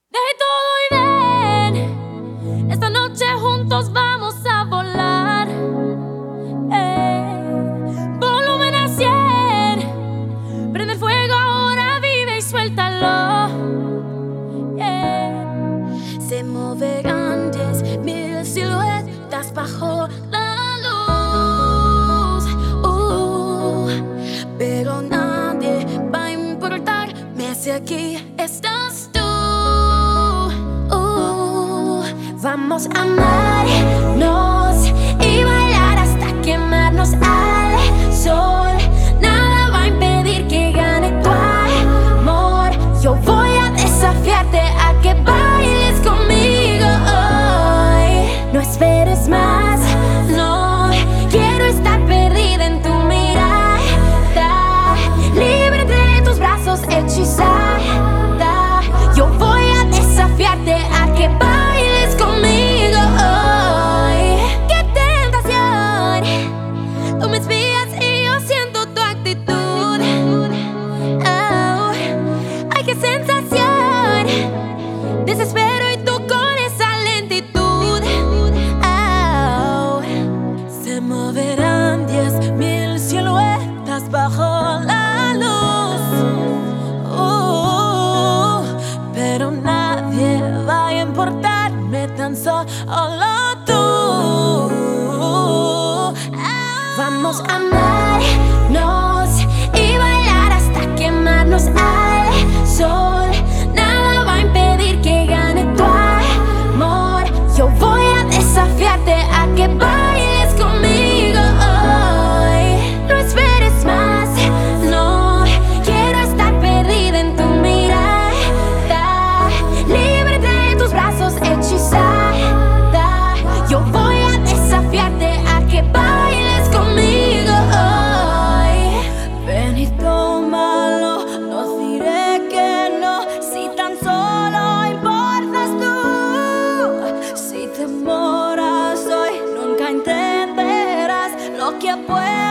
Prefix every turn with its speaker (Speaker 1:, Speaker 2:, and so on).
Speaker 1: Deje todo y ven. Esta noche juntos vamos a volar. Volumen a 100. Prende el fuego ahora, vive y suéltalo. Se moverán 10.000 siluetas bajo la luz. Pero nadie va a importarme si aquí estás tú. Vamos a amarnos y bailar hasta quemarnos al sol. Nada va a impedir que gane tu amor. Yo voy a desafiarte a que bailes conmigo hoy. No esperes más, no quiero estar perdida en tu mirada, libre entre tus brazos, hechizada. Yo voy a desafiarte a que bailes conmigo hoy. ¡Qué tentación! Tú me inspiras y yo siento tu actitud. Oh, ¡ay, qué sensación! Desespero y tú con esa lentitud. Oh, se moverán 10.000 siluetas bajo la luz. Pero nadie va a importarme, tan solo tú. Vamos a amarnos y bailar hasta quemarnos al sol. Nada va a impedir que gane tu amor. Yo voy a desafiarte a que bailes conmigo hoy. No esperes más, no quiero estar perdida en tu mirada, libre entre tus brazos, hechizada. Yo voy a desafiarte a que bailes conmigo hoy. Ven y tómalo, no diré que no, si tan solo importas tú. Si te demoras hoy, nunca entenderás lo que puedo